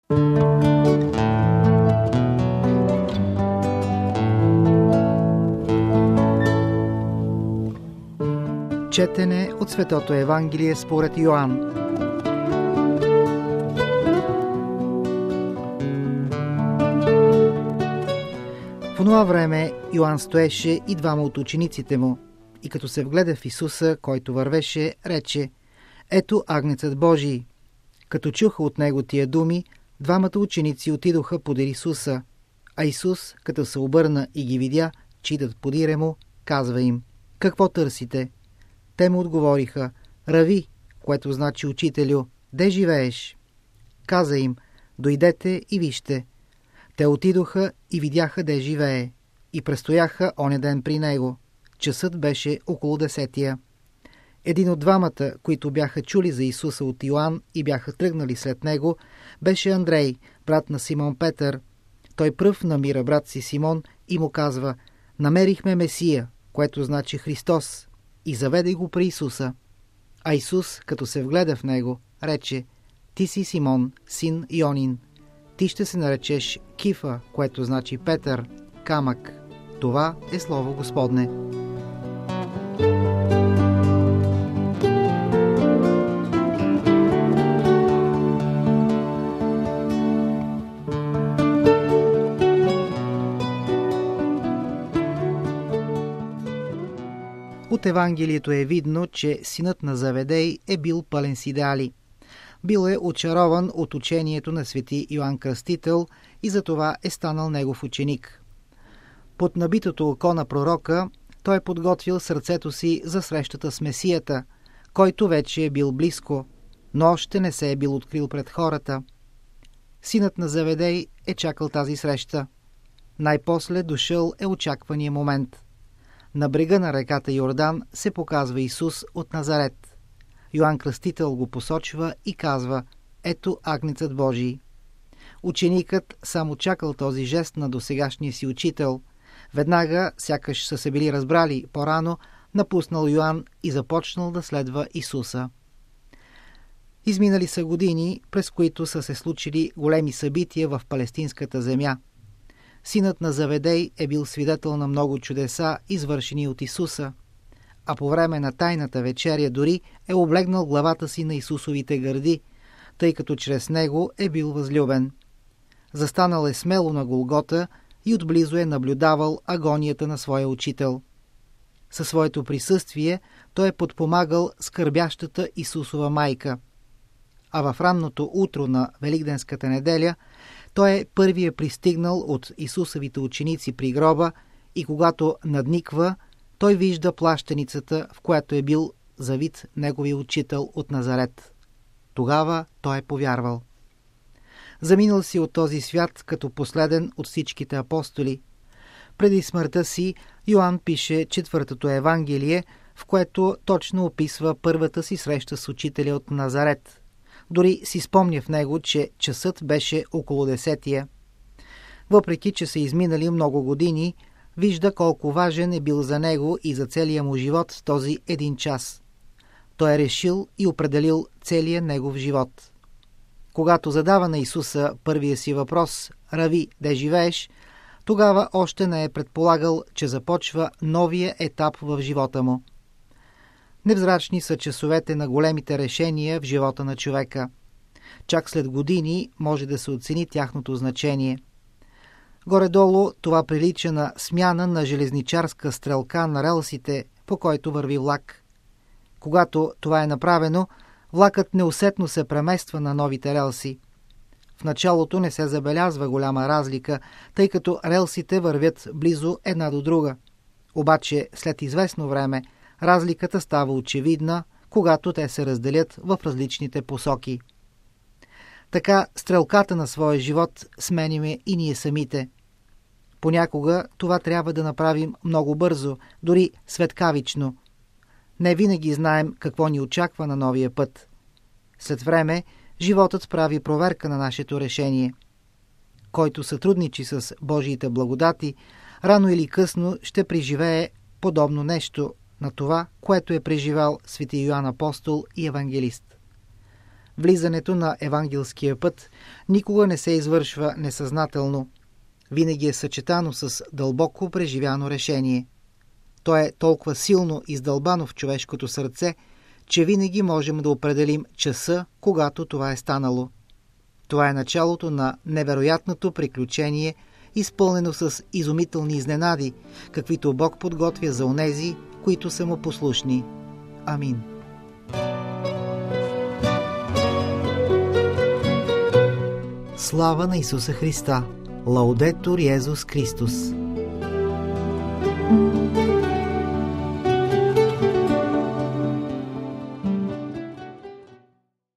Четене от Светото Евангелие според Йоан. В онова време Йоан стоеше и двама от учениците му, и като се вгледа в Исуса, който вървеше, рече: „Ето Агнецът Божий!“ Като чуха от него тия думи, двамата ученици отидоха подир Исуса, а Исус, като се обърна и ги видя, че идат подире му, казва им: „Какво търсите?“ Те му отговориха: „Рави“, което значи учителю, де живееш? Каза им: „Дойдете и вижте.“ Те отидоха и видяха де живее, и престояха оня ден при него. Часът беше около 10. Един от двамата, които бяха чули за Исуса от Йоан и бяха тръгнали след него, беше Андрей, брат на Симон Петър. Той пръв намира брат си Симон и му казва: „Намерихме Месия“, което значи Христос, и заведе го при Исуса. А Исус, като се вгледа в него, рече: „Ти си Симон, син Йонин. Ти ще се наречеш Кифа“, което значи Петър, камък. Това е слово Господне. От Евангелието е видно, че синът на Заведей е бил пълен с идеали. Бил е очарован от учението на свети Йоан Кръстител и затова е станал негов ученик. Под набитото око на пророка той е подготвил сърцето си за срещата с Месията, който вече е бил близко, но още не се е бил открил пред хората. Синът на Заведей е чакал тази среща. Най-после дошъл е очаквания момент. На брега на реката Йордан се показва Исус от Назарет. Йоан Кръстител го посочва и казва: „Ето Агнецът Божий“. Ученикът само чакал този жест на досегашния си учител. Веднага, сякаш са се били разбрали по-рано, напуснал Йоан и започнал да следва Исуса. Изминали са години, през които са се случили големи събития в палестинската земя. Синът на Заведей е бил свидетел на много чудеса, извършени от Исуса, а по време на тайната вечеря дори е облегнал главата си на Исусовите гърди, тъй като чрез него е бил възлюбен. Застанал е смело на Голгота и отблизо е наблюдавал агонията на своя учител. Със своето присъствие той е подпомагал скърбящата Исусова майка. А в ранното утро на Великденската неделя той е първият пристигнал от Исусовите ученици при гроба и когато надниква, той вижда плащеницата, в която е бил завит неговия учител от Назарет. Тогава той е повярвал. Заминал си от този свят като последен от всичките апостоли. Преди смъртта си Йоан пише 4-то Евангелие, в което точно описва първата си среща с учителя от Назарет. Дори си спомня в него, че часът беше около 10. Въпреки че са изминали много години, вижда колко важен е бил за него и за целия му живот този един час. Той е решил и определил целия негов живот. Когато задава на Исуса първия си въпрос: „Рави, де живееш?“, тогава още не е предполагал, че започва новия етап в живота му. Невзрачни са часовете на големите решения в живота на човека. Чак след години може да се оцени тяхното значение. Горе-долу това прилича на смяна на железничарска стрелка на релсите, по който върви влак. Когато това е направено, влакът неусетно се премества на новите релси. В началото не се забелязва голяма разлика, тъй като релсите вървят близо една до друга. Обаче след известно време разликата става очевидна, когато те се разделят в различните посоки. Така стрелката на своя живот сменяме и ние самите. Понякога това трябва да направим много бързо, дори светкавично. Не винаги знаем какво ни очаква на новия път. След време животът прави проверка на нашето решение. Който сътрудничи с Божиите благодати, рано или късно ще преживее подобно нещо на това, което е преживял свети Йоан Апостол и евангелист. Влизането на евангелския път никога не се извършва несъзнателно. Винаги е съчетано с дълбоко преживяно решение. То е толкова силно издълбано в човешкото сърце, че винаги можем да определим часа, когато това е станало. Това е началото на невероятното приключение, изпълнено с изумителни изненади, каквито Бог подготвя за онези, които са му послушни. Амин. Слава на Исуса Христа! Лаудетур Йезус Христос!